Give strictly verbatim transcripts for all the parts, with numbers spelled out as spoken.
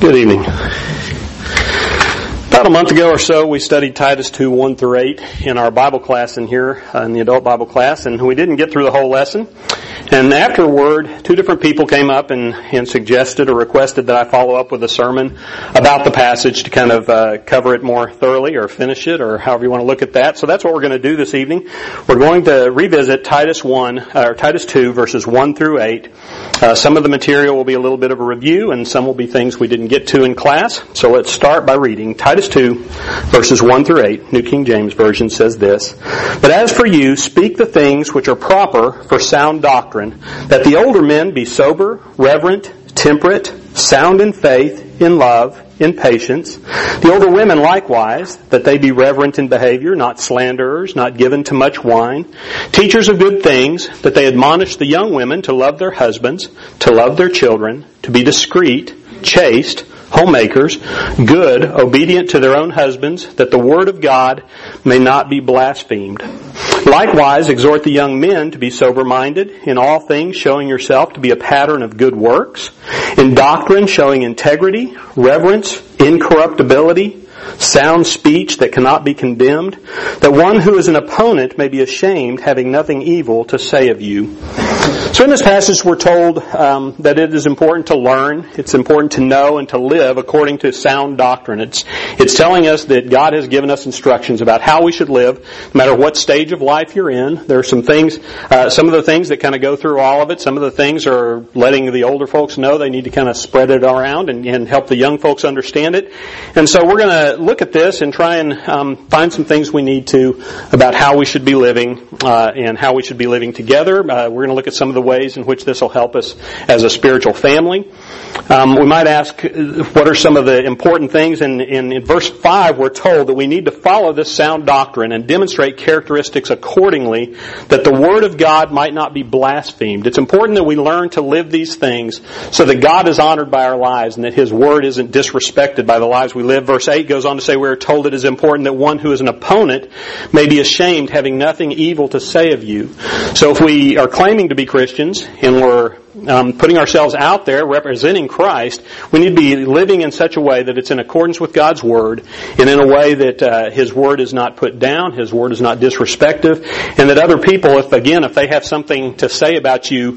Good evening. About a month ago or so, we studied Titus two, one through eight in our Bible class in here, uh, in the adult Bible class, and we didn't get through the whole lesson. And afterward, two different people came up and, and suggested or requested that I follow up with a sermon about the passage to kind of uh, cover it more thoroughly or finish it or however you want to look at that. So that's what we're going to do this evening. We're going to revisit Titus one, uh, or Titus two, verses one through eight. Uh, some of the material will be a little bit of a review, and some will be things we didn't get to in class. So let's start by reading Titus two, verses one through eight. New King James Version says this: "But as for you, speak the things which are proper for sound doctrine, that the older men be sober, reverent, temperate, sound in faith, in love, in patience. The older women likewise, that they be reverent in behavior, not slanderers, not given to much wine, teachers of good things, that they admonish the young women to love their husbands, to love their children, to be discreet, chaste, homemakers, good, obedient to their own husbands, that the word of God may not be blasphemed. Likewise, exhort the young men to be sober-minded, in all things showing yourself to be a pattern of good works, in doctrine showing integrity, reverence, incorruptibility, sound speech that cannot be condemned, that one who is an opponent may be ashamed, having nothing evil to say of you." So in this passage we're told um, that it is important to learn, it's important to know and to live according to sound doctrine. It's it's telling us that God has given us instructions about how we should live, no matter what stage of life you're in. There are some things, uh, some of the things that kind of go through all of it. Some of the things are letting the older folks know they need to kind of spread it around and, and help the young folks understand it. And so we're going to look at this and try and um, find some things we need to about how we should be living uh, and how we should be living together. Uh, we're going to look at some of the ways in which this will help us as a spiritual family. Um, we might ask, what are some of the important things? And in, in verse five, we're told that we need to follow this sound doctrine and demonstrate characteristics accordingly, that the Word of God might not be blasphemed. It's important that we learn to live these things so that God is honored by our lives and that His Word isn't disrespected by the lives we live. Verse eight goes on to say we are told it is important that one who is an opponent may be ashamed, having nothing evil to say of you. So if we are claiming to be Christians and we're um, putting ourselves out there representing Christ, we need to be living in such a way that it's in accordance with God's Word and in a way that uh, His Word is not put down, His Word is not disrespectful, and that other people, if again, if they have something to say about you,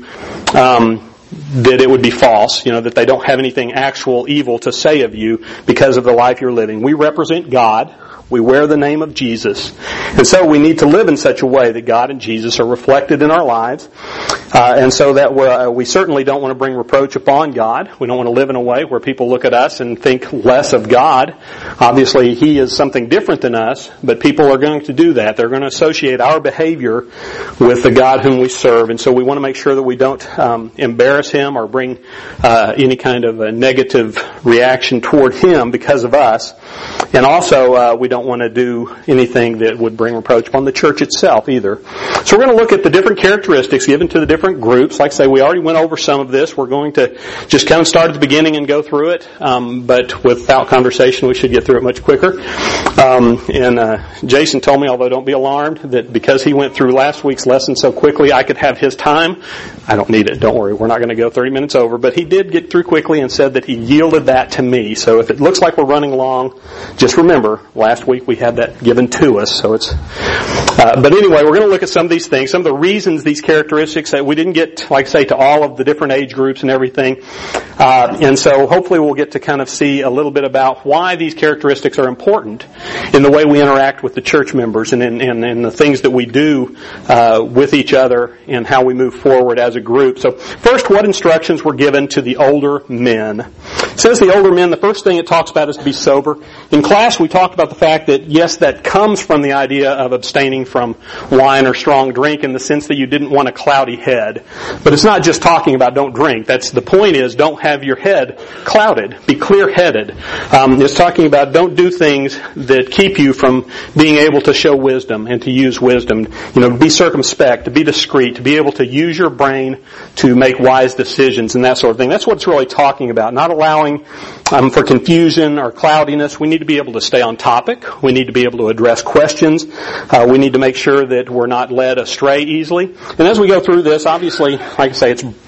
um, that it would be false, you know, that they don't have anything actual evil to say of you because of the life you're living. We represent God. We wear the name of Jesus. And so we need to live in such a way that God and Jesus are reflected in our lives. Uh, and so that we're, uh, we certainly don't want to bring reproach upon God. We don't want to live in a way where people look at us and think less of God. Obviously, He is something different than us, but people are going to do that. They're going to associate our behavior with the God whom we serve. And so we want to make sure that we don't um, embarrass Him or bring uh, any kind of a negative reaction toward Him because of us. And also, uh, we don't want to do anything that would bring reproach upon the church itself either. So we're going to look at the different characteristics given to the different groups. Like I say, we already went over some of this. We're going to just kind of start at the beginning and go through it. Um, but without conversation, we should get through it much quicker. Um, and uh, Jason told me, although don't be alarmed, that because he went through last week's lesson so quickly, I could have his time. I don't need it. Don't worry. We're not going to go thirty minutes over. But he did get through quickly and said that he yielded that to me. So if it looks like we're running long, just remember, last week we had that given to us. So it's. Uh, but anyway, we're going to look at some of these things, some of the reasons these characteristics that we didn't get, like I say, to all of the different age groups and everything. Uh, and so hopefully we'll get to kind of see a little bit about why these characteristics are important in the way we interact with the church members and in, in, in the things that we do uh, with each other and how we move forward as a group. So first, what instructions were given to the older men? It says the older men, the first thing it talks about is to be sober. In class we talked about the fact that yes, that comes from the idea of abstaining from wine or strong drink in the sense that you didn't want a cloudy head. But it's not just talking about don't drink. That's the point is don't have your head clouded. Be clear-headed. Um, it's talking about don't do things that keep you from being able to show wisdom and to use wisdom. You know, to be circumspect, to be discreet, to be able to use your brain to make wise decisions and that sort of thing. That's what it's really talking about. Not allowing um, for confusion or cloudiness. We need to be able to stay on topic. We need to be able to address questions. Uh, we need to make sure that we're not led astray easily. And as we go through this, obviously, like I say, it's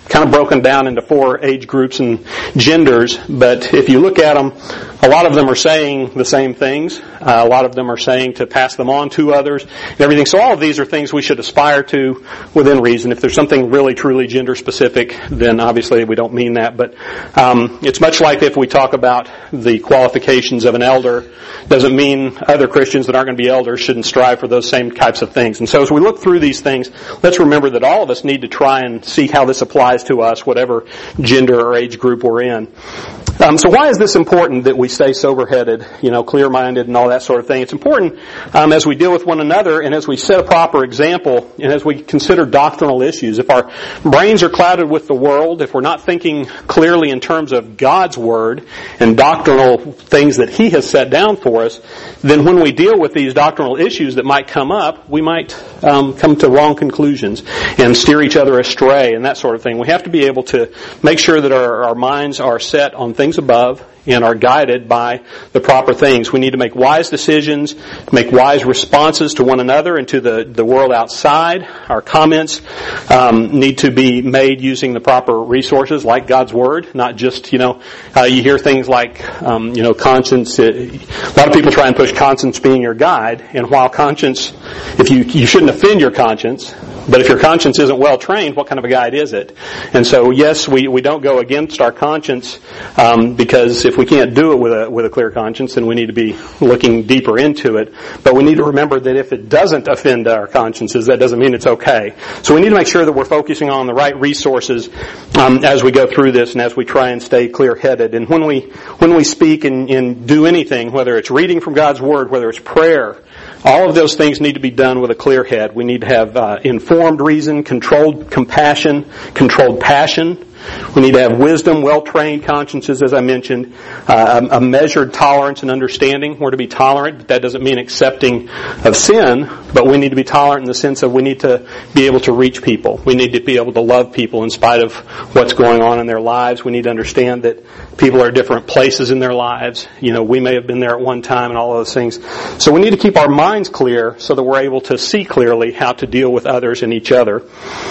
kind of broken down into four age groups and genders, but if you look at them, a lot of them are saying the same things. Uh, a lot of them are saying to pass them on to others and everything. So all of these are things we should aspire to within reason. If there's something really truly gender specific, then obviously we don't mean that. But um, it's much like if we talk about the qualifications of an elder, doesn't mean other Christians that aren't going to be elders shouldn't strive for those same types of things. And so as we look through these things, let's remember that all of us need to try and see how this applies to us, whatever gender or age group we're in. Um, so why is this important that we stay sober-headed, you know, clear-minded and all that sort of thing? It's important um, as we deal with one another and as we set a proper example and as we consider doctrinal issues. If our brains are clouded with the world, if we're not thinking clearly in terms of God's Word and doctrinal things that He has set down for us, then when we deal with these doctrinal issues that might come up, we might um, come to wrong conclusions and steer each other astray and that sort of thing. We have to be able to make sure that our, our minds are set on things above and are guided by the proper things. We need to make wise decisions, make wise responses to one another and to the, the world outside. Our comments um, need to be made using the proper resources like God's Word, not just, you know, uh, you hear things like, um, you know, conscience. Uh, a lot of people try and push conscience being your guide, and while conscience, if you, you shouldn't offend your conscience, but if your conscience isn't well trained, what kind of a guide is it? And so, yes, we, we don't go against our conscience um, because if we can't do it with a with a clear conscience, then we need to be looking deeper into it. But we need to remember that if it doesn't offend our consciences, that doesn't mean it's okay. So we need to make sure that we're focusing on the right resources um, as we go through this and as we try and stay clear-headed. And when we when we speak and, and do anything, whether it's reading from God's Word, whether it's prayer, all of those things need to be done with a clear head. We need to have uh, informed reason, controlled compassion, controlled passion. We need to have wisdom, well-trained consciences, as I mentioned, uh, a measured tolerance and understanding. We're to be tolerant, but that doesn't mean accepting of sin, but we need to be tolerant in the sense of we need to be able to reach people. We need to be able to love people in spite of what's going on in their lives. We need to understand that people are at different places in their lives. You know, we may have been there at one time and all of those things. So we need to keep our minds clear so that we're able to see clearly how to deal with others and each other.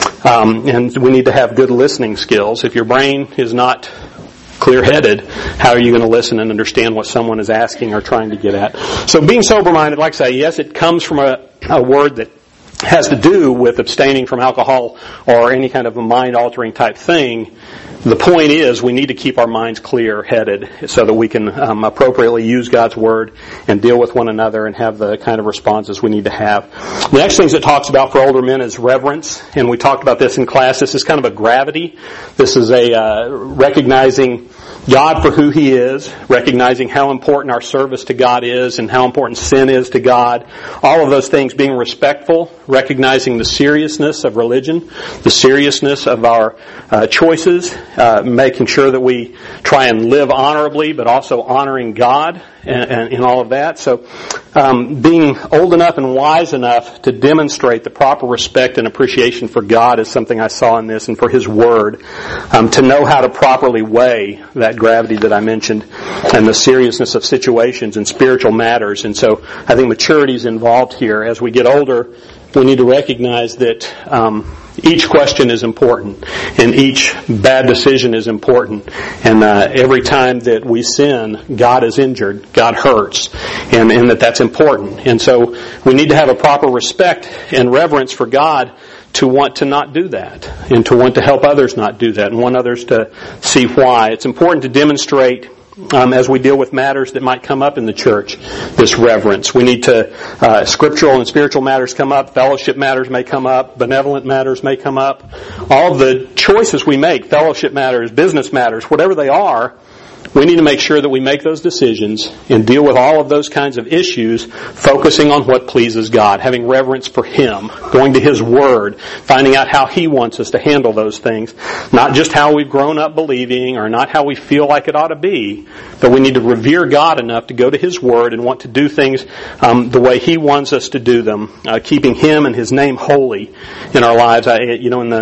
Um, and we need to have good listening skills. If your brain is not clear-headed, how are you going to listen and understand what someone is asking or trying to get at? So being sober-minded, like I say, yes, it comes from a, a word that has to do with abstaining from alcohol or any kind of a mind-altering type thing. The point is we need to keep our minds clear-headed so that we can um, appropriately use God's Word and deal with one another and have the kind of responses we need to have. The next things it talks about for older men is reverence, and we talked about this in class. This is kind of a gravity. This is a uh, recognizing God for who He is, recognizing how important our service to God is and how important sin is to God. All of those things, being respectful, recognizing the seriousness of religion, the seriousness of our uh, choices, uh, making sure that we try and live honorably, but also honoring God and, and in all of that. So um, being old enough and wise enough to demonstrate the proper respect and appreciation for God is something I saw in this and for His Word. Um, to know how to properly weigh that gravity that I mentioned and the seriousness of situations and spiritual matters. And so I think maturity is involved here. As we get older, we need to recognize that um, each question is important and each bad decision is important. And uh, every time that we sin, God is injured, God hurts, and, and that that's important. And so we need to have a proper respect and reverence for God to want to not do that and to want to help others not do that and want others to see why. It's important to demonstrate Um, as we deal with matters that might come up in the church, this reverence. We need to, uh, scriptural and spiritual matters come up, fellowship matters may come up, benevolent matters may come up. All of the choices we make, fellowship matters, business matters, whatever they are, we need to make sure that we make those decisions and deal with all of those kinds of issues, focusing on what pleases God, having reverence for Him, going to His Word, finding out how He wants us to handle those things. Not just how we've grown up believing or not how we feel like it ought to be, but we need to revere God enough to go to His Word and want to do things um, the way He wants us to do them, uh, keeping Him and His name holy in our lives. I, you know, in the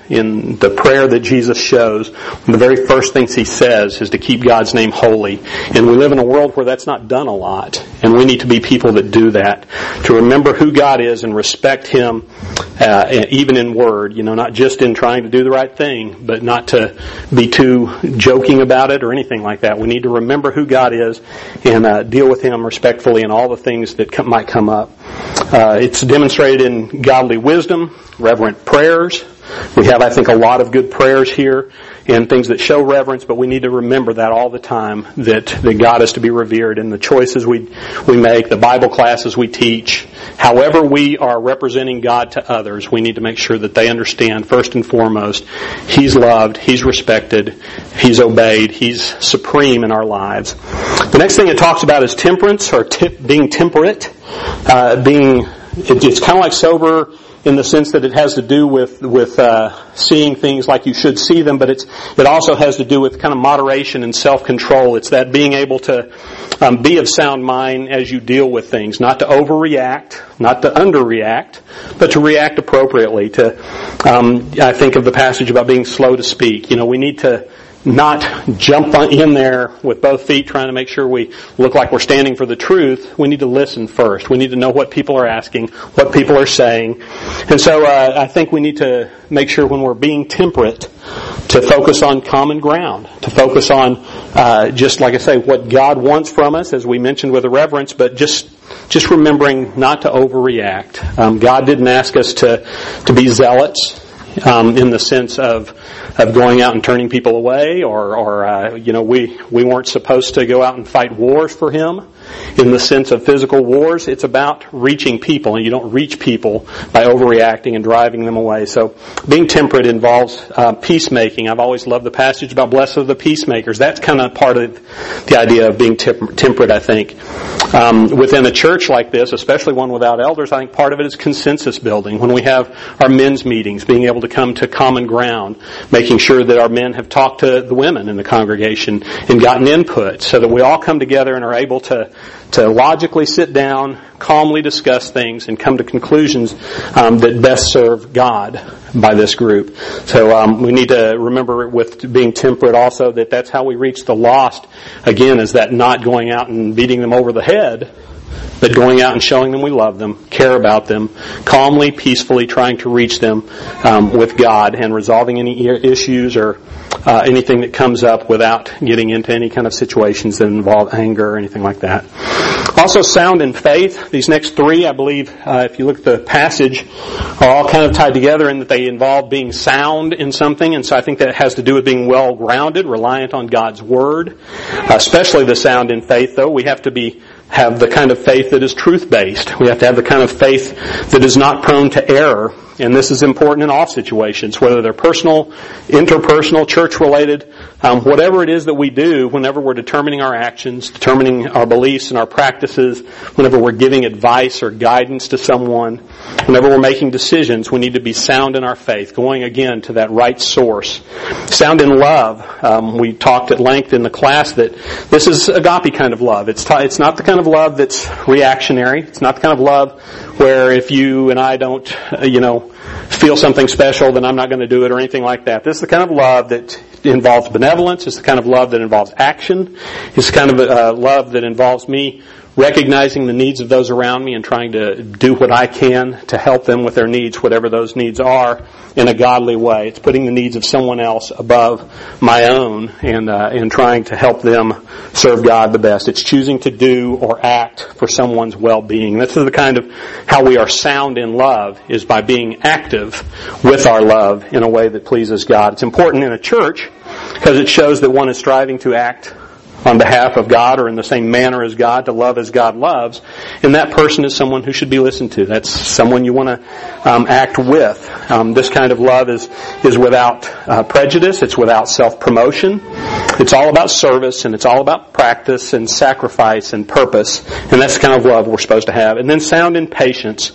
in the prayer that Jesus shows, the very first things he says is to keep God's name holy. And we live in a world where that's not done a lot. And we need to be people that do that. To remember who God is and respect Him, uh, even in word. You know, not just in trying to do the right thing, but not to be too joking about it or anything like that. We need to remember who God is and uh, deal with Him respectfully in all the things that come, might come up. Uh, it's demonstrated in godly wisdom, reverent prayers. We have, I think, a lot of good prayers here and things that show reverence, but we need to remember that all the time, that, that God is to be revered in the choices we we make, the Bible classes we teach. However we are representing God to others, we need to make sure that they understand, first and foremost, He's loved, He's respected, He's obeyed, He's supreme in our lives. The next thing it talks about is temperance, or tip, being temperate. Uh, being, it, it's kind of like sober in the sense that it has to do with with uh, seeing things like you should see them, but it's it also has to do with kind of moderation and self-control. It's that being able to um, be of sound mind as you deal with things, not to overreact, not to underreact, but to react appropriately. To um, I think of the passage about being slow to speak. You know, we need to not jump in there with both feet trying to make sure we look like we're standing for the truth. We need to listen first. We need to know what people are asking, what people are saying. And so uh, I think we need to make sure when we're being temperate to focus on common ground, to focus on, uh, just like I say, what God wants from us, as we mentioned with the reverence, but just just remembering not to overreact. Um, God didn't ask us to, to be zealots. Um, in the sense of of going out and turning people away, or, or uh, you know, we we weren't supposed to go out and fight wars for Him. In the sense of physical wars, it's about reaching people, and you don't reach people by overreacting and driving them away. So, being temperate involves uh, peacemaking. I've always loved the passage about blessed are the peacemakers. That's kind of part of the idea of being temp- temperate. I think um, within a church like this, especially one without elders, I think part of it is consensus building. When we have our men's meetings, being able to come to common ground, making sure that our men have talked to the women in the congregation and gotten input, so that we all come together and are able to to logically sit down, calmly discuss things, and come to conclusions um, that best serve God by this group. So um, we need to remember with being temperate also that that's how we reach the lost. Again, is that not going out and beating them over the head, but going out and showing them we love them, care about them, calmly, peacefully trying to reach them um, with God and resolving any issues or uh, anything that comes up without getting into any kind of situations that involve anger or anything like that. Also, sound in faith. These next three, I believe, uh, if you look at the passage, are all kind of tied together in that they involve being sound in something. And so I think that has to do with being well-grounded, reliant on God's Word. Uh, especially the sound in faith, though. We have to be have the kind of faith that is truth-based. We have to have the kind of faith that is not prone to error. And this is important in all situations, whether they're personal, interpersonal, church-related, um, whatever it is that we do, whenever we're determining our actions, determining our beliefs and our practices, whenever we're giving advice or guidance to someone, whenever we're making decisions, we need to be sound in our faith, going again to that right source. Sound in love. Um, we talked at length in the class that this is agape kind of love. It's t- it's not the kind of love that's reactionary. It's not the kind of love where if you and I don't, uh, you know, feel something special, then I'm not going to do it or anything like that. This is the kind of love that involves benevolence. It's the kind of love that involves action. It's the kind of uh, love that involves me recognizing the needs of those around me and trying to do what I can to help them with their needs, whatever those needs are, in a godly way. It's putting the needs of someone else above my own and uh, and trying to help them serve God the best. It's choosing to do or act for someone's well-being. This is the kind of how we are sound in love, is by being active with our love in a way that pleases God. It's important in a church because it shows that one is striving to act on behalf of God or in the same manner as God, to love as God loves, and that person is someone who should be listened to. That's someone you want to um, act with. Um, this kind of love is is without uh, prejudice. It's without self-promotion. It's all about service, and it's all about practice and sacrifice and purpose, and that's the kind of love we're supposed to have. And then sound in patience.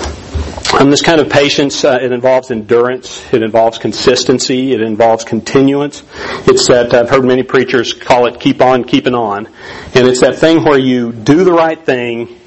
Um, this kind of patience, uh, it involves endurance, it involves consistency, it involves continuance. It's that, I've heard many preachers call it keep on keeping on. And it's that thing where you do the right thing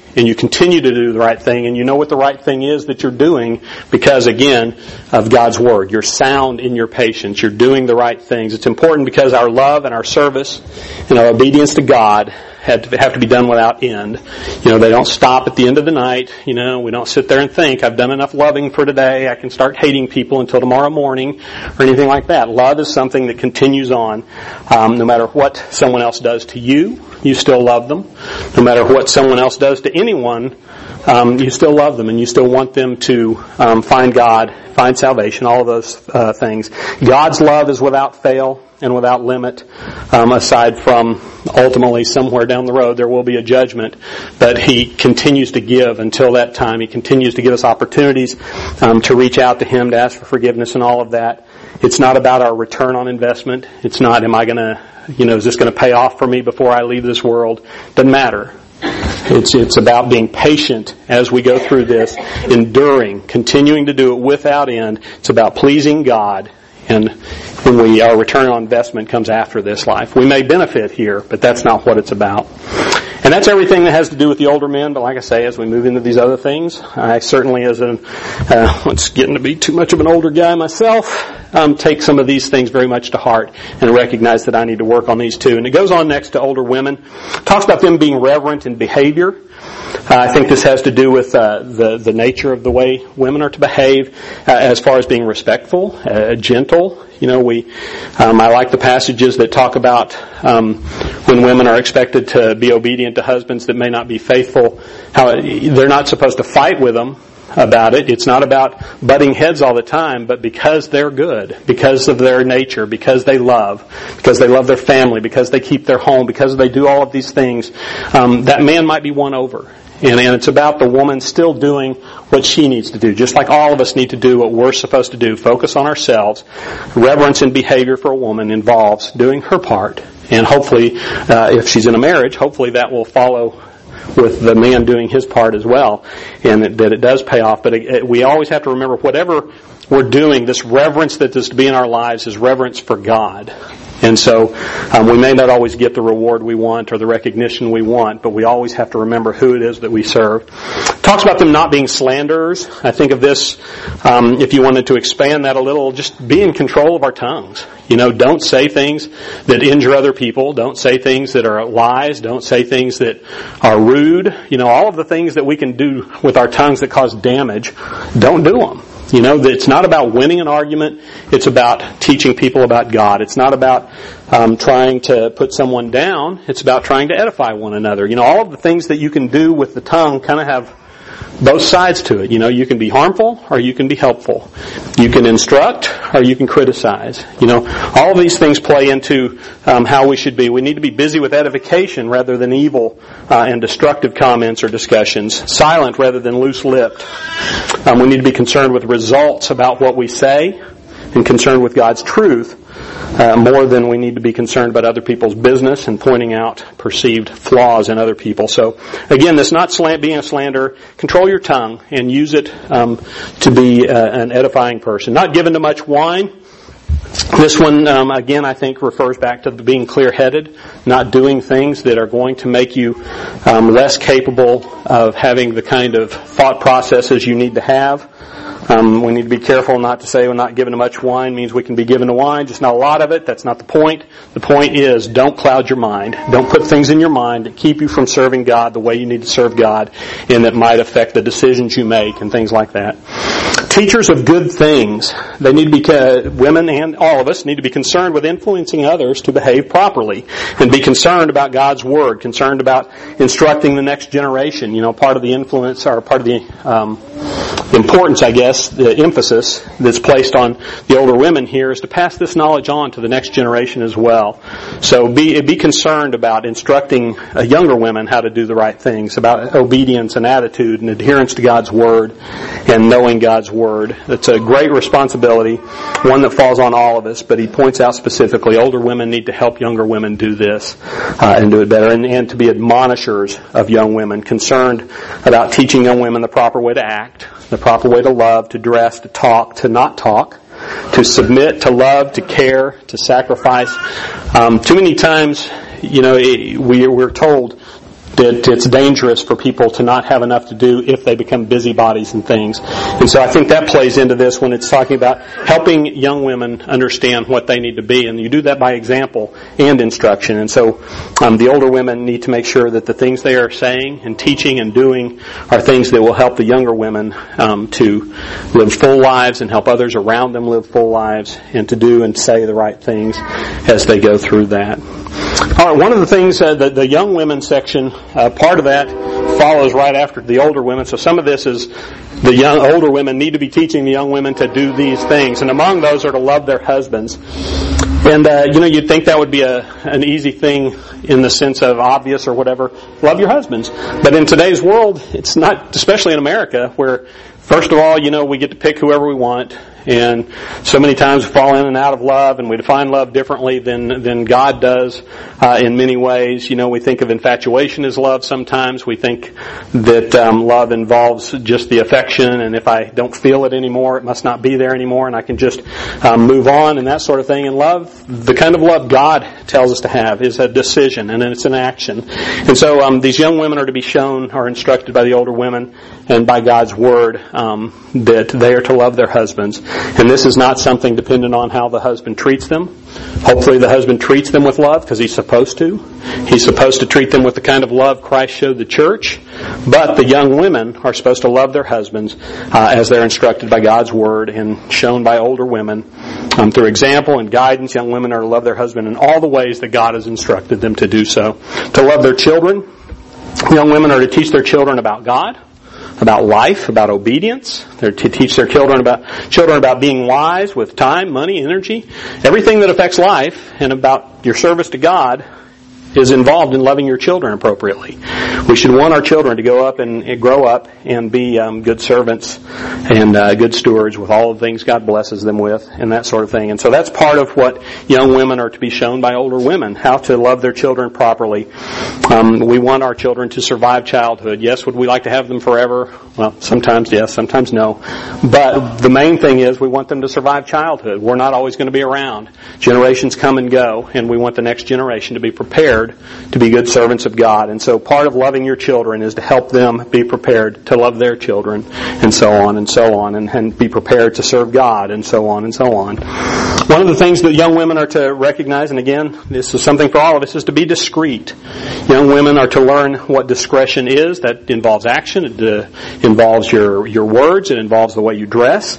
and you continue to do the right thing, and you know what the right thing is that you're doing because, again, of God's Word. You're sound in your patience. You're doing the right things. It's important because our love and our service and our obedience to God have to, have to be done without end. You know, they don't stop at the end of the night. You know, we don't sit there and think, I've done enough loving for today, I can start hating people until tomorrow morning, or anything like that. Love is something that continues on. Um, no matter what someone else does to you, you still love them. No matter what someone else does to anyone, um, you still love them, and you still want them to um, find God, find salvation, all of those uh, things. God's love is without fail and without limit, um, aside from ultimately somewhere down the road there will be a judgment. But He continues to give until that time. He continues to give us opportunities um, to reach out to Him, to ask for forgiveness and all of that. It's not about our return on investment. It's not, am I going to, you know, is this going to pay off for me before I leave this world? Doesn't matter. It's it's about being patient as we go through this, enduring, continuing to do it without end. It's about pleasing God. And when we, our return on investment comes after this life. We may benefit here, but that's not what it's about. And that's everything that has to do with the older men. But like I say, as we move into these other things, I certainly, as an, uh, it's getting to be too much of an older guy myself, um, take some of these things very much to heart and recognize that I need to work on these too. And it goes on next to older women. Talks about them being reverent in behavior. Uh, I think this has to do with uh, the the nature of the way women are to behave, uh, as far as being respectful, uh, gentle. You know, we. Um, I like the passages that talk about um, when women are expected to be obedient to husbands that may not be faithful. How they're not supposed to fight with them about it. It's not about butting heads all the time, but because they're good, because of their nature, because they love, because they love their family, because they keep their home, because they do all of these things, um, that man might be won over. And, and it's about the woman still doing what she needs to do, just like all of us need to do what we're supposed to do. Focus on ourselves. Reverence in behavior for a woman involves doing her part. And hopefully, uh, if she's in a marriage, hopefully that will follow with the man doing his part as well, and that, that it does pay off. But it, it, we always have to remember, whatever we're doing, this reverence that is to be in our lives is reverence for God. And so um, we may not always get the reward we want or the recognition we want, but we always have to remember who it is that we serve. Talks about them not being slanderers. I think of this, um, if you wanted to expand that a little, just be in control of our tongues. You know, don't say things that injure other people. Don't say things that are lies. Don't say things that are rude. You know, all of the things that we can do with our tongues that cause damage, don't do them. You know, it's not about winning an argument. It's about teaching people about God. It's not about um, trying to put someone down. It's about trying to edify one another. You know, all of the things that you can do with the tongue kind of have both sides to it. You know, you can be harmful or you can be helpful. You can instruct or you can criticize. You know, all of these things play into um, how we should be. We need to be busy with edification rather than evil uh, and destructive comments or discussions. Silent rather than loose-lipped. Um, we need to be concerned with results about what we say and concerned with God's truth uh, more than we need to be concerned about other people's business and pointing out perceived flaws in other people. So, again, this not slant, being a slanderer. Control your tongue and use it um, to be uh, an edifying person. Not given to much wine. This one, um, again, I think refers back to being clear-headed, not doing things that are going to make you um, less capable of having the kind of thought processes you need to have. Um, we need to be careful not to say we're not given to much wine means we can be given to wine, just not a lot of it. That's not the point. The point is, don't cloud your mind. Don't put things in your mind that keep you from serving God the way you need to serve God and that might affect the decisions you make and things like that. Teachers of good things. They need to be, uh, women and all of us need to be concerned with influencing others to behave properly and be concerned about God's Word, concerned about instructing the next generation. You know, part of the influence or part of the um, importance, I guess, the emphasis that's placed on the older women here is to pass this knowledge on to the next generation as well. So be be concerned about instructing uh, younger women how to do the right things, about obedience and attitude and adherence to God's Word and knowing God's Word. It's a great responsibility, one that falls on all of us, but he points out specifically older women need to help younger women do this uh, and do it better, and, and to be admonishers of young women, concerned about teaching young women the proper way to act, the proper way to love, to dress, to talk, to not talk, to submit, to love, to care, to sacrifice. Um, too many times, you know, we, we're told, that it's dangerous for people to not have enough to do if they become busybodies and things. And so I think that plays into this when it's talking about helping young women understand what they need to be. And you do that by example and instruction. And so um, the older women need to make sure that the things they are saying and teaching and doing are things that will help the younger women um, to live full lives and help others around them live full lives and to do and say the right things as they go through that. All right, one of the things, uh, the, the young women section, uh, part of that follows right after the older women. So some of this is the young, older women need to be teaching the young women to do these things. And among those are to love their husbands. And, uh, you know, you'd think that would be a, an easy thing in the sense of obvious or whatever. Love your husbands. But in today's world, it's not, especially in America, where first of all, you know, we get to pick whoever we want. And so many times we fall in and out of love, and we define love differently than than God does uh, in many ways. You know, we think of infatuation as love sometimes. We think that um, love involves just the affection, and if I don't feel it anymore, it must not be there anymore, and I can just um, move on and that sort of thing. And love, the kind of love God tells us to have, is a decision, and it's an action. And so um, these young women are to be shown, are instructed by the older women and by God's Word um, that they are to love their husbands. And this is not something dependent on how the husband treats them. Hopefully the husband treats them with love because he's supposed to. He's supposed to treat them with the kind of love Christ showed the church. But the young women are supposed to love their husbands uh, as they're instructed by God's Word and shown by older women. Um, through example and guidance, young women are to love their husband in all the ways that God has instructed them to do so. To love their children. Young women are to teach their children about God, about life, about obedience. They're to teach their children about children about being wise with time, money, energy. Everything that affects life and about your service to God is involved in loving your children appropriately. We should want our children to go up and, and grow up and be um, good servants and uh, good stewards with all the things God blesses them with and that sort of thing. And so that's part of what young women are to be shown by older women, how to love their children properly. Um, we want our children to survive childhood. Yes, would we like to have them forever? Well, sometimes yes, sometimes no. But the main thing is we want them to survive childhood. We're not always going to be around. Generations come and go, and we want the next generation to be prepared to be good servants of God. And so part of loving your children is to help them be prepared to love their children, and so on and so on, and, and be prepared to serve God, and so on and so on. One of the things that young women are to recognize, and again, this is something for all of us, is to be discreet. Young women are to learn what discretion is. That involves action. It uh, involves your, your words. It involves the way you dress.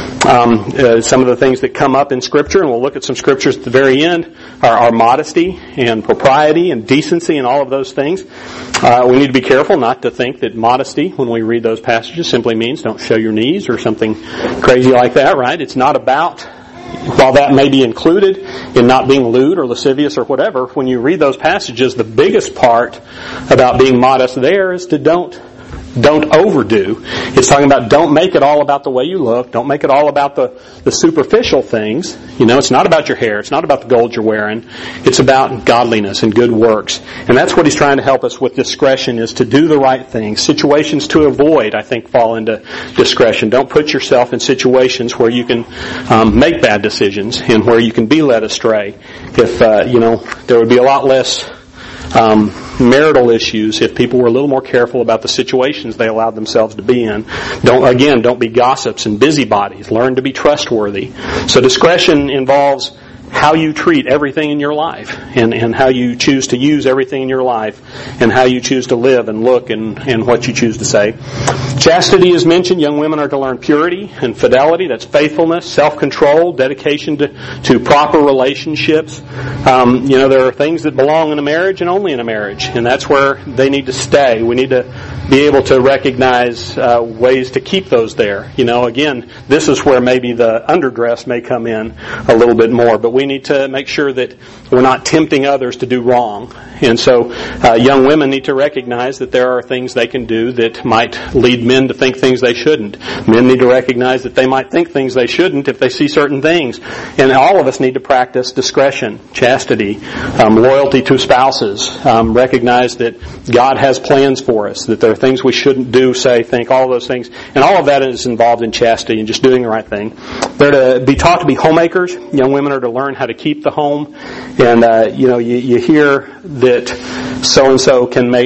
Um, uh, some of the things that come up in Scripture, and we'll look at some Scriptures at the very end, are, are modesty and propriety and decency and all of those things. Uh, we need to be careful not to think that modesty, when we read those passages, simply means don't show your knees or something crazy like that, right? It's not about, while that may be included in not being lewd or lascivious or whatever, when you read those passages, the biggest part about being modest there is to don't Don't overdo. It's talking about don't make it all about the way you look. Don't make it all about the, the superficial things. You know, it's not about your hair. It's not about the gold you're wearing. It's about godliness and good works. And that's what he's trying to help us with discretion, is to do the right things. Situations to avoid, I think, fall into discretion. Don't put yourself in situations where you can um, make bad decisions and where you can be led astray. If, uh, you know, there would be a lot less Um, marital issues if people were a little more careful about the situations they allowed themselves to be in. Don't, again, don't be gossips and busybodies. Learn to be trustworthy. So discretion involves how you treat everything in your life, and, and how you choose to use everything in your life, and how you choose to live and look and, and what you choose to say. Chastity is mentioned. Young women are to learn purity and fidelity. That's faithfulness, self-control, dedication to, to proper relationships. Um, you know, there are things that belong in a marriage and only in a marriage, and that's where they need to stay. We need to be able to recognize uh, ways to keep those there. You know, again, this is where maybe the underdress may come in a little bit more, but we need to make sure that we're not tempting others to do wrong. And so uh, young women need to recognize that there are things they can do that might lead men to think things they shouldn't. Men need to recognize that they might think things they shouldn't if they see certain things. And all of us need to practice discretion, chastity, um, loyalty to spouses, um, recognize that God has plans for us, that there are things we shouldn't do, say, think, all of those things. And all of that is involved in chastity and just doing the right thing. They're to be taught to be homemakers. Young women are to learn how to keep the home. And, uh, you know, you, you hear that so-and-so can make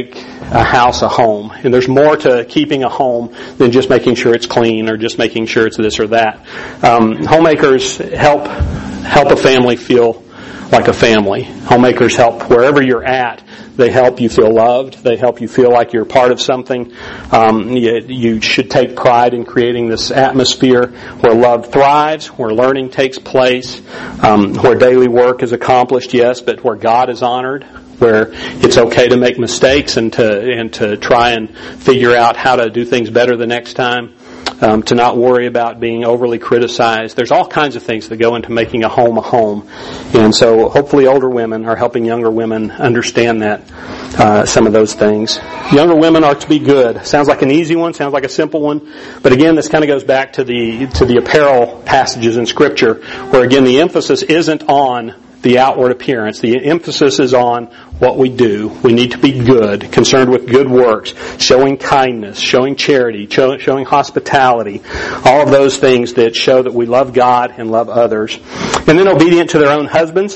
a house a home. And there's more to keeping a home than just making sure it's clean or just making sure it's this or that. Um, homemakers help help a family feel like a family. Homemakers help wherever you're at. They help you feel loved. They help you feel like you're part of something. Um, you, you should take pride in creating this atmosphere where love thrives, where learning takes place, um, where daily work is accomplished, yes, but where God is honored, where it's okay to make mistakes and to and to try and figure out how to do things better the next time. Um, to not worry about being overly criticized. There's all kinds of things that go into making a home a home. And so hopefully older women are helping younger women understand that, uh, some of those things. Younger women are to be good. Sounds like an easy one, sounds like a simple one. But again, this kind of goes back to the, to the apparel passages in Scripture, where again the emphasis isn't on the outward appearance. The emphasis is on what we do. We need to be good, concerned with good works, showing kindness, showing charity, showing hospitality, all of those things that show that we love God and love others. And then obedient to their own husbands.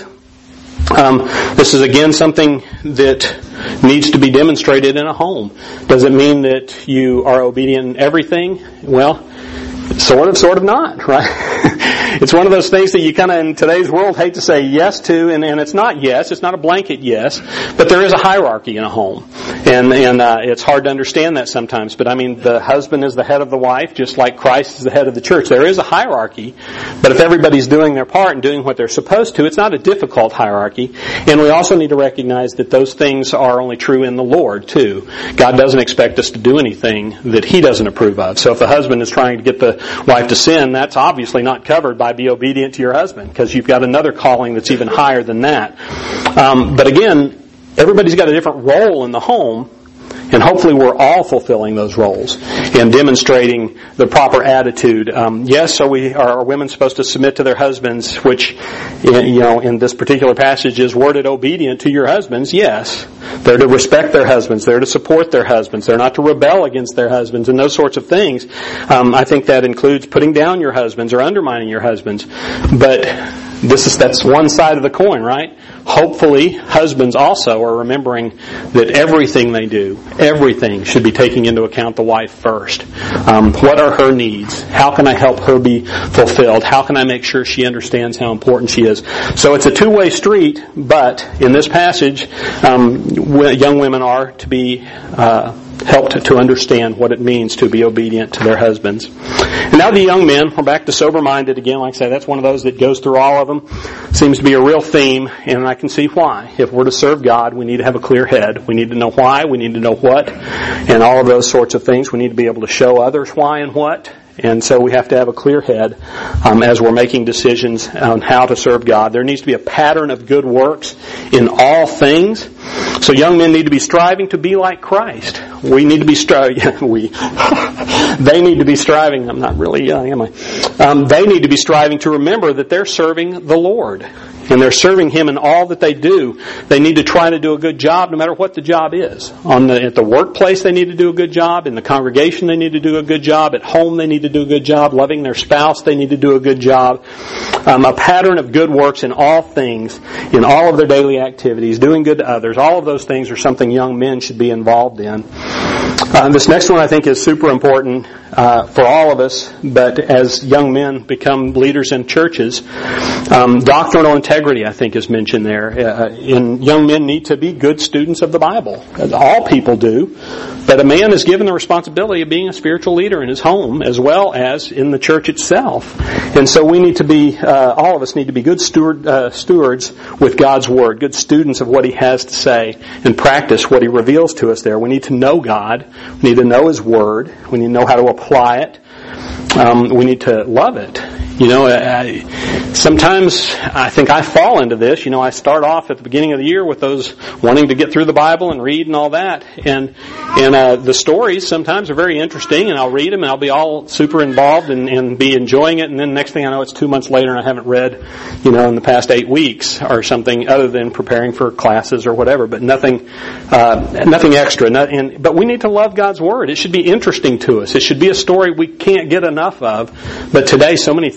Um, this is again something that needs to be demonstrated in a home. Does it mean that you are obedient in everything? Well, sort of, sort of not, right? It's one of those things that you kind of in today's world hate to say yes to, and, and it's not yes, it's not a blanket yes, but there is a hierarchy in a home. And, and uh, it's hard to understand that sometimes, but I mean, the husband is the head of the wife, just like Christ is the head of the church. There is a hierarchy, but if everybody's doing their part and doing what they're supposed to, it's not a difficult hierarchy. And we also need to recognize that those things are only true in the Lord, too. God doesn't expect us to do anything that He doesn't approve of. So if the husband is trying to get the wife to sin, that's obviously not covered by be obedient to your husband, because you've got another calling that's even higher than that. Um, but again, everybody's got a different role in the home, and hopefully we're all fulfilling those roles and demonstrating the proper attitude. Um, yes, are we are women supposed to submit to their husbands, which, you know, in this particular passage is worded obedient to your husbands? Yes. They're to respect their husbands. They're to support their husbands. They're not to rebel against their husbands and those sorts of things. Um, I think that includes putting down your husbands or undermining your husbands. But this is that's one side of the coin, right? Hopefully, husbands also are remembering that everything they do, everything should be taking into account the wife first. Um, what are her needs? How can I help her be fulfilled? How can I make sure she understands how important she is? So it's a two-way street, but in this passage, um, young women are to be uh, helped to understand what it means to be obedient to their husbands. And now the young men, we're back to sober-minded again. Like I say, that's one of those that goes through all of them. Seems to be a real theme, and I can see why. If we're to serve God, we need to have a clear head. We need to know why, we need to know what, and all of those sorts of things. We need to be able to show others why and what. And so we have to have a clear head um, as we're making decisions on how to serve God. There needs to be a pattern of good works in all things. So young men need to be striving to be like Christ. We need to be striving. we. They need to be striving. I'm not really young, am I? Um, they need to be striving to remember that they're serving the Lord. And they're serving Him in all that they do. They need to try to do a good job no matter what the job is. On the, at the workplace they need to do a good job. In the congregation they need to do a good job. At home they need to do a good job. Loving their spouse they need to do a good job. Um, a pattern of good works in all things, in all of their daily activities, doing good to others. All of those things are something young men should be involved in. Uh, this next one I think is super important uh, for all of us, but as young men become leaders in churches, um, doctrinal integrity I think is mentioned there. Uh, and young men need to be good students of the Bible, as all people do, but a man is given the responsibility of being a spiritual leader in his home as well as in the church itself. And so we need to be, uh, all of us need to be good steward, uh, stewards with God's Word, good students of what He has to say and practice what He reveals to us there. We need to know God. We need to know His Word. We need to know how to apply it. Um, we need to love it. You know, I, sometimes I think I fall into this. You know, I start off at the beginning of the year with those wanting to get through the Bible and read and all that. And and uh, the stories sometimes are very interesting, and I'll read them and I'll be all super involved and, and be enjoying it. And then next thing I know, it's two months later and I haven't read, you know, in the past eight weeks or something other than preparing for classes or whatever. But nothing, uh, nothing extra. Not, and, but we need to love God's Word. It should be interesting to us. It should be a story we can't get enough of. But today, so many things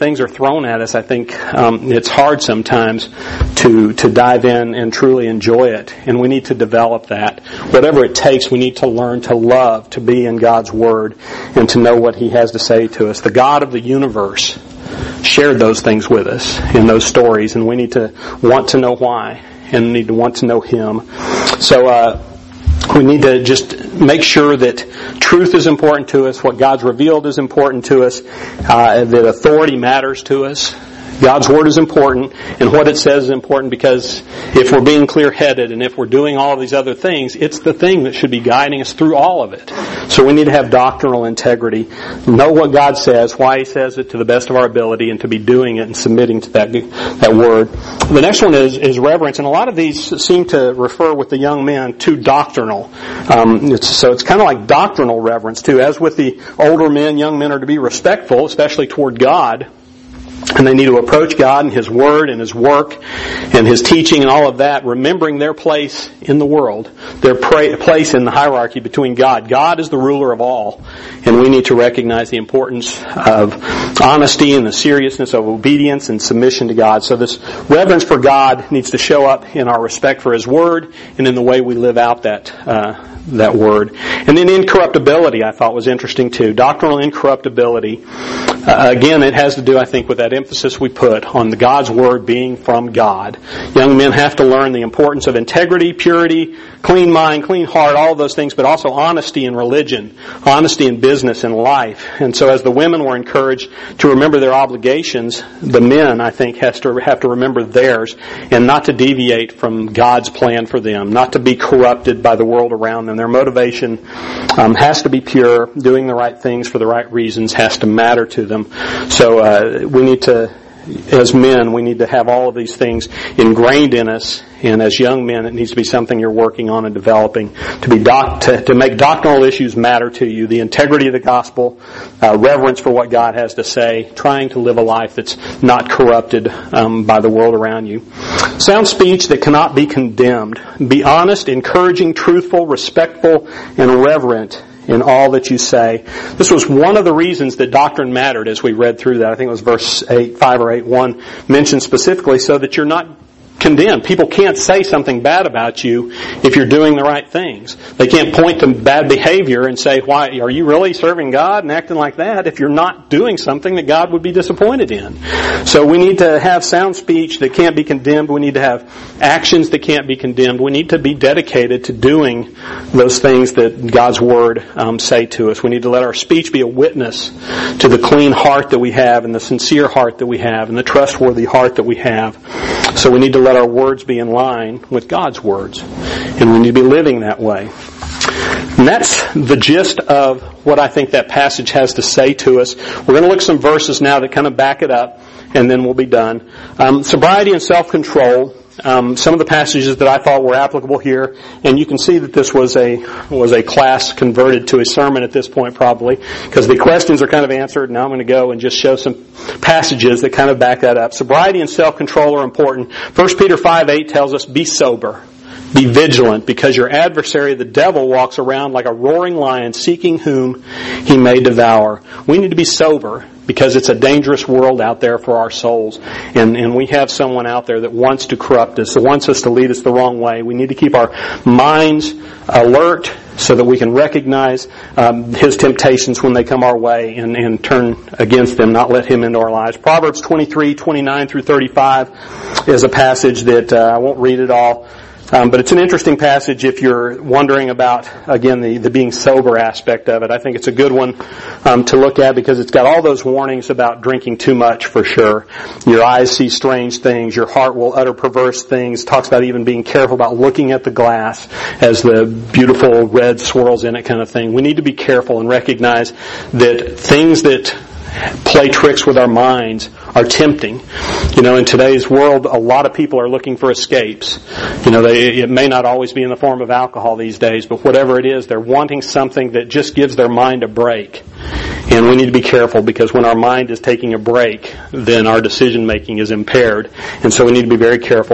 things are thrown at us, I think um, it's hard sometimes to to dive in and truly enjoy it. And we need to develop that. Whatever it takes, we need to learn to love, to be in God's Word, and to know what He has to say to us. The God of the universe shared those things with us in those stories, and we need to want to know why, and need to want to know Him. So uh, we need to just make sure that truth is important to us, what God's revealed is important to us, uh, that authority matters to us. God's Word is important, and what it says is important, because if we're being clear-headed and if we're doing all of these other things, it's the thing that should be guiding us through all of it. So we need to have doctrinal integrity, know what God says, why He says it to the best of our ability, and to be doing it and submitting to that that Word. The next one is, is reverence, and a lot of these seem to refer with the young men to doctrinal. Um, it's, so it's kind of like doctrinal reverence too. As with the older men, young men are to be respectful, especially toward God. And they need to approach God and His Word and His work and His teaching and all of that, remembering their place in the world, their pra- place in the hierarchy between God. God is the ruler of all, and we need to recognize the importance of honesty and the seriousness of obedience and submission to God. So this reverence for God needs to show up in our respect for His Word and in the way we live out that uh that Word. And then incorruptibility, I thought, was interesting too. Doctrinal incorruptibility. Uh, again, it has to do, I think, with that emphasis we put on the God's Word being from God. Young men have to learn the importance of integrity, purity, clean mind, clean heart, all of those things, but also honesty in religion, honesty in business and life. And so as the women were encouraged to remember their obligations, the men, I think, has to have to remember theirs and not to deviate from God's plan for them, not to be corrupted by the world around them. Their motivation um, has to be pure. Doing the right things for the right reasons has to matter to them. So uh, we need to, as men, we need to have all of these things ingrained in us. And as young men, it needs to be something you're working on and developing to be doc- to, to make doctrinal issues matter to you. The integrity of the gospel, uh, reverence for what God has to say, trying to live a life that's not corrupted um, by the world around you. Sound speech that cannot be condemned. Be honest, encouraging, truthful, respectful, and reverent in all that you say. This was one of the reasons that doctrine mattered as we read through that. I think it was verse eight, five or eight, one mentioned specifically, so that you're not condemned. People can't say something bad about you if you're doing the right things. They can't point to bad behavior and say, why, are you really serving God and acting like that if you're not doing something that God would be disappointed in? So we need to have sound speech that can't be condemned. We need to have actions that can't be condemned. We need to be dedicated to doing those things that God's Word um, say to us. We need to let our speech be a witness to the clean heart that we have and the sincere heart that we have and the trustworthy heart that we have. So we need to let our words be in line with God's words. And we need to be living that way. And that's the gist of what I think that passage has to say to us. We're going to look at some verses now that kind of back it up, and then we'll be done. Um, sobriety and self-control. Um, some of the passages that I thought were applicable here, and you can see that this was a was a class converted to a sermon at this point probably, because the questions are kind of answered. Now I'm going to go and just show some passages that kind of back that up. Sobriety and self-control are important. First Peter five eight tells us, be sober. Be vigilant, because your adversary, the devil, walks around like a roaring lion, seeking whom he may devour. We need to be sober, because it's a dangerous world out there for our souls. And, and we have someone out there that wants to corrupt us, that wants us to lead us the wrong way. We need to keep our minds alert so that we can recognize um, his temptations when they come our way and, and turn against them, not let him into our lives. Proverbs twenty-three, twenty-nine through thirty-five is a passage that uh, I won't read it all. Um, but it's an interesting passage if you're wondering about, again, the, the being sober aspect of it. I think it's a good one um, to look at, because it's got all those warnings about drinking too much for sure. Your eyes see strange things. Your heart will utter perverse things. It talks about even being careful about looking at the glass as the beautiful red swirls in it kind of thing. We need to be careful and recognize that things that play tricks with our minds are tempting. You know, in today's world, a lot of people are looking for escapes. You know, they, it may not always be in the form of alcohol these days, but whatever it is, they're wanting something that just gives their mind a break. And we need to be careful, because when our mind is taking a break, then our decision making is impaired. And so we need to be very careful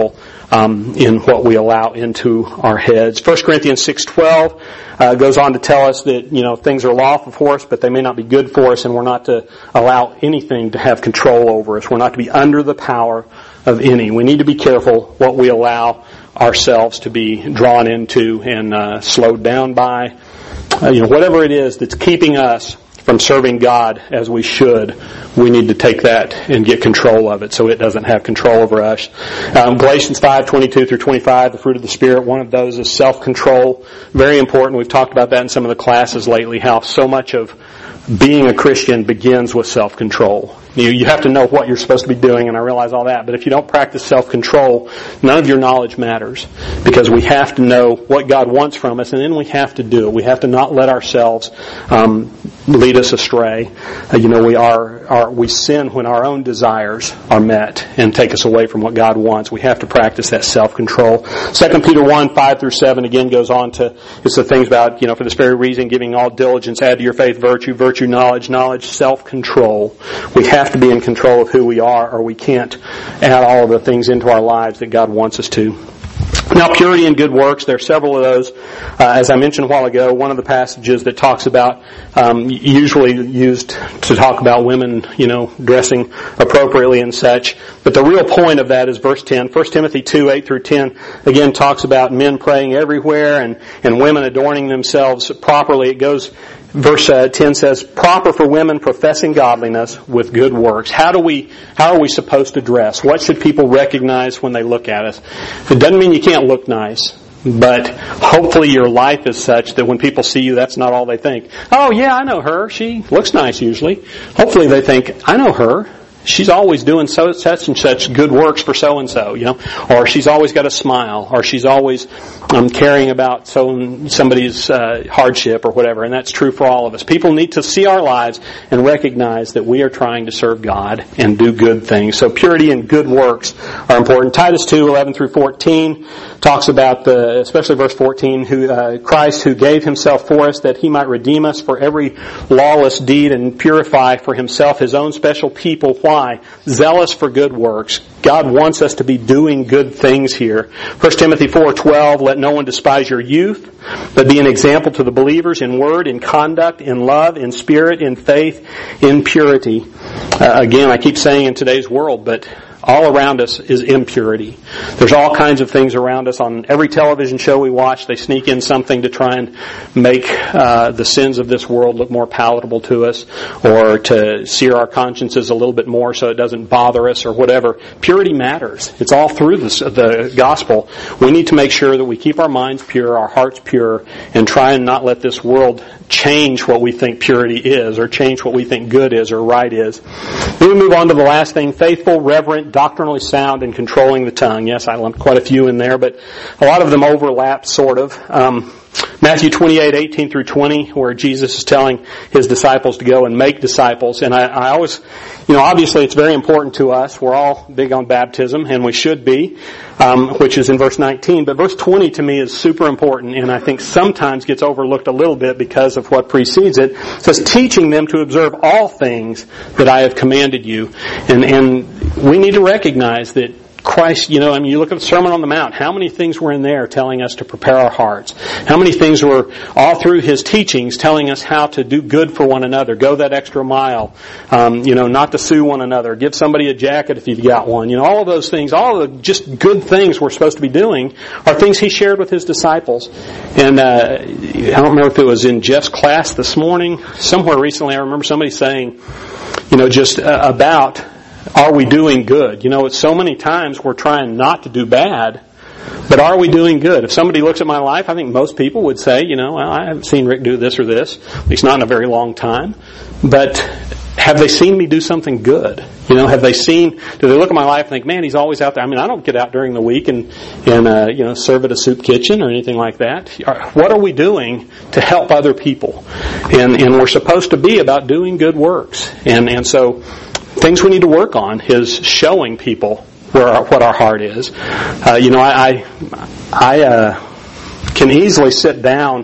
um, in what we allow into our heads. First Corinthians six twelve uh, goes on to tell us that, you know, things are lawful for us, but they may not be good for us, and we're not to allow anything to have control over us. We're not to be under the power of any. We need to be careful what we allow ourselves to be drawn into and uh, slowed down by. Uh, you know, whatever it is that's keeping us from serving God as we should, we need to take that and get control of it so it doesn't have control over us. Um, Galatians five twenty-two through twenty-five, the fruit of the Spirit, one of those is self-control. Very important. We've talked about that in some of the classes lately, how so much of being a Christian begins with self-control. You, you have to know what you're supposed to be doing, and I realize all that. But if you don't practice self-control, none of your knowledge matters. Because we have to know what God wants from us, and then we have to do it. We have to not let ourselves um, lead us astray. Uh, you know, we are, are we sin when our own desires are met and take us away from what God wants. We have to practice that self-control. Second Peter one, five through seven again goes on to, it's the things about, you know, for this very reason, giving all diligence, add to your faith virtue, virtue knowledge, knowledge self-control. We have to be in control of who we are, or we can't add all of the things into our lives that God wants us to. Now, purity and good works, there are several of those. Uh, as I mentioned a while ago, one of the passages that talks about, um, usually used to talk about women, you know, dressing appropriately and such. But the real point of that is verse ten. First Timothy two, eight through ten, again talks about men praying everywhere and, and women adorning themselves properly. It goes, verse uh, ten says, proper for women professing godliness with good works. How do we, how are we supposed to dress? What should people recognize when they look at us? It doesn't mean you can't look nice, but hopefully your life is such that when people see you, that's not all they think. Oh yeah, I know her. She looks nice usually. Hopefully they think, I know her. She's always doing so such and such good works for so and so, you know, or she's always got a smile, or she's always um, caring about so somebody's uh, hardship or whatever. And that's true for all of us. People need to see our lives and recognize that we are trying to serve God and do good things. So purity and good works are important. Titus two, eleven through fourteen talks about the, especially verse fourteen, who uh, Christ who gave Himself for us that He might redeem us for every lawless deed and purify for Himself His own special people. Why? Zealous for good works. God wants us to be doing good things here. First Timothy four twelve, let no one despise your youth, but be an example to the believers in word, in conduct, in love, in spirit, in faith, in purity. Uh, again, I keep saying in today's world, but all around us is impurity. There's all kinds of things around us. On every television show we watch, they sneak in something to try and make uh, the sins of this world look more palatable to us, or to sear our consciences a little bit more so it doesn't bother us or whatever. Purity matters. It's all through this, the gospel. We need to make sure that we keep our minds pure, our hearts pure, and try and not let this world change what we think purity is, or change what we think good is or right is. Then we move on to the last thing, faithful, reverent, doctrinally sound, and controlling the tongue. Yes, I lumped quite a few in there, but a lot of them overlap, sort of. Um, Matthew twenty-eight, eighteen through twenty, where Jesus is telling His disciples to go and make disciples. And I, I always, you know, obviously it's very important to us. We're all big on baptism, and we should be, um, which is in verse nineteen. But verse twenty to me is super important, and I think sometimes gets overlooked a little bit because of what precedes it. It says, teaching them to observe all things that I have commanded you. And, and we need to recognize that Christ, you know, I mean, you look at the Sermon on the Mount, how many things were in there telling us to prepare our hearts? How many things were all through His teachings telling us how to do good for one another, go that extra mile, um, you know, not to sue one another, give somebody a jacket if you've got one, you know, all of those things, all of the just good things we're supposed to be doing are things He shared with His disciples. And uh, I don't remember if it was in Jeff's class this morning, somewhere recently I remember somebody saying, you know, just uh, about, are we doing good? You know, it's so many times we're trying not to do bad, but are we doing good? If somebody looks at my life, I think most people would say, you know, well, I haven't seen Rick do this or this, at least not in a very long time. But have they seen me do something good? You know, have they seen, do they look at my life and think, man, he's always out there. I mean, I don't get out during the week and, and uh, you know, serve at a soup kitchen or anything like that. What are we doing to help other people? And, and we're supposed to be about doing good works. And, and so, things we need to work on is showing people where our, what our heart is. Uh, you know, I I, I uh, can easily sit down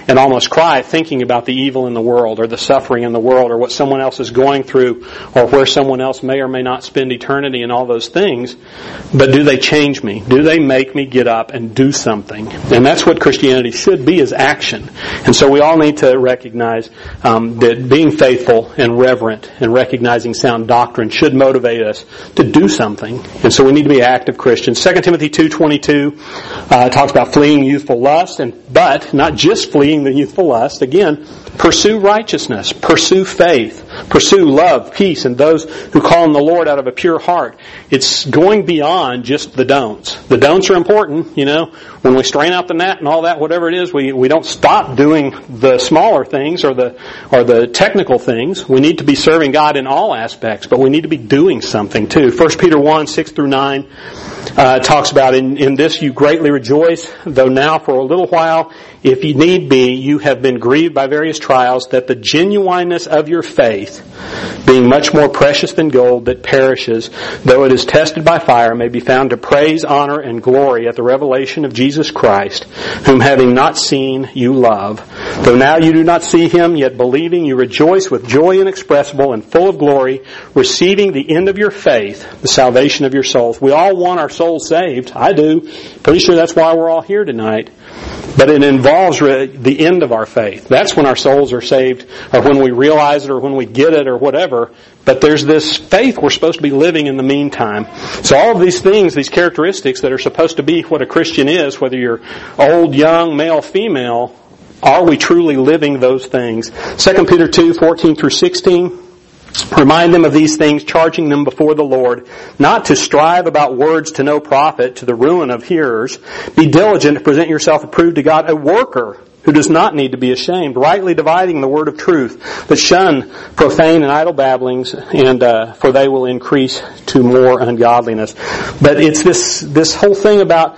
and almost cry thinking about the evil in the world or the suffering in the world or what someone else is going through or where someone else may or may not spend eternity and all those things. But do they change me? Do they make me get up and do something? And that's what Christianity should be, is action. And so we all need to recognize um, that being faithful and reverent and recognizing sound doctrine should motivate us to do something. And so we need to be active Christians. Second Timothy two twenty-two uh, talks about fleeing youthful lust, and but not just fleeing the youthful lust. Again, pursue righteousness, pursue faith, pursue love, peace, and those who call on the Lord out of a pure heart. It's going beyond just the don'ts. The don'ts are important, you know. When we strain out the gnat and all that, whatever it is, we, we don't stop doing the smaller things or the or the technical things. We need to be serving God in all aspects, but we need to be doing something too. First Peter one, six through nine uh, talks about, in, in this you greatly rejoice, though now for a little while, if you need be, you have been grieved by various trials, that the genuineness of your faith, being much more precious than gold that perishes, though it is tested by fire, may be found to praise, honor, and glory at the revelation of Jesus Christ, whom having not seen, you love. Though now you do not see Him, yet believing you rejoice with joy inexpressible and full of glory, receiving the end of your faith, the salvation of your souls. We all want our souls saved. I do. Pretty sure that's why we're all here tonight. But it involves re- the end of our faith. That's when our souls are saved, or when we realize it, or when we get it, or whatever. But there's this faith we're supposed to be living in the meantime. So all of these things, these characteristics that are supposed to be what a Christian is, whether you're old, young, male, female, are we truly living those things? Second Peter two, fourteen through sixteen. Remind them of these things, charging them before the Lord, not to strive about words to no profit, to the ruin of hearers. Be diligent to present yourself approved to God, a worker who does not need to be ashamed, rightly dividing the word of truth. But shun profane and idle babblings, and uh, for they will increase to more ungodliness. But it's this this whole thing about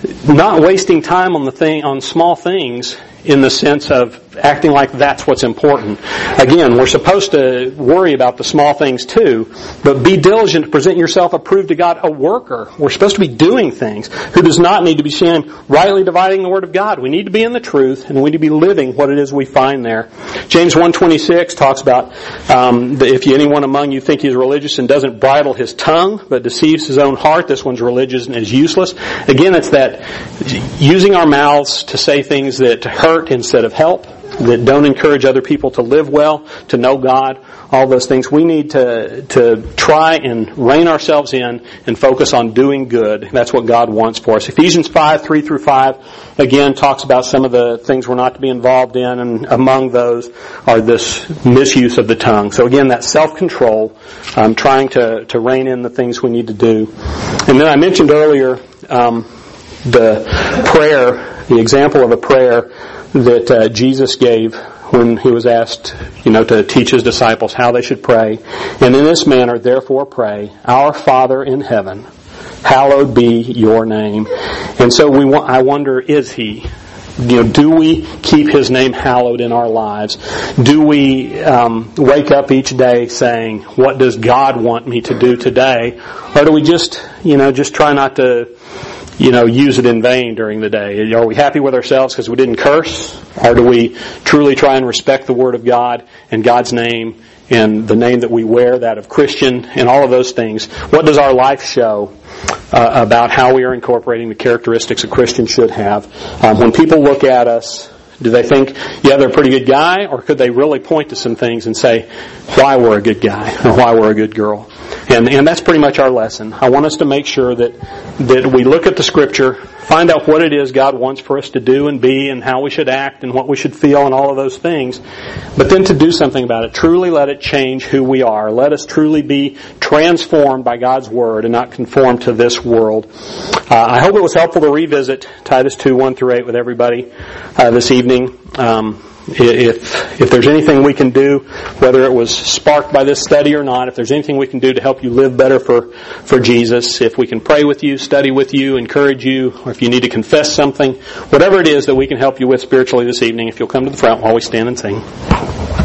not wasting time on the thing on small things, in the sense of acting like that's what's important. Again, we're supposed to worry about the small things too, but be diligent to present yourself approved to God, a worker. We're supposed to be doing things, who does not need to be ashamed, rightly dividing the Word of God. We need to be in the truth, and we need to be living what it is we find there. James one twenty-six talks about um, that if anyone among you think he's religious and doesn't bridle his tongue, but deceives his own heart, this one's religious and is useless. Again, it's that using our mouths to say things that hurt instead of help, that don't encourage other people to live well, to know God, all those things. We need to to try and rein ourselves in and focus on doing good. That's what God wants for us. Ephesians five, three through five, again, talks about some of the things we're not to be involved in, and among those are this misuse of the tongue. So again, that self-control, um, trying to, to rein in the things we need to do. And then I mentioned earlier um, the prayer, the example of a prayer that uh, Jesus gave when He was asked, you know, to teach His disciples how they should pray. And in this manner, therefore pray, Our Father in heaven, hallowed be your name. And so we want, I wonder, is He? You know, do we keep His name hallowed in our lives? Do we um, wake up each day saying, what does God want me to do today? Or do we just, you know, just try not to, you know, use it in vain during the day? Are we happy with ourselves because we didn't curse? Or do we truly try and respect the Word of God and God's name and the name that we wear, that of Christian, and all of those things? What does our life show uh, about how we are incorporating the characteristics a Christian should have? Um, when people look at us, do they think, yeah, they're a pretty good guy? Or could they really point to some things and say why we're a good guy or why we're a good girl? And, and that's pretty much our lesson. I want us to make sure that, that we look at the Scripture, find out what it is God wants for us to do and be, and how we should act and what we should feel and all of those things. But then to do something about it. Truly let it change who we are. Let us truly be transformed by God's Word and not conform to this world. Uh, I hope it was helpful to revisit Titus two, one through eight with everybody uh, this evening. Um, If if there's anything we can do, whether it was sparked by this study or not, if there's anything we can do to help you live better for, for Jesus, if we can pray with you, study with you, encourage you, or if you need to confess something, whatever it is that we can help you with spiritually this evening, if you'll come to the front while we stand and sing.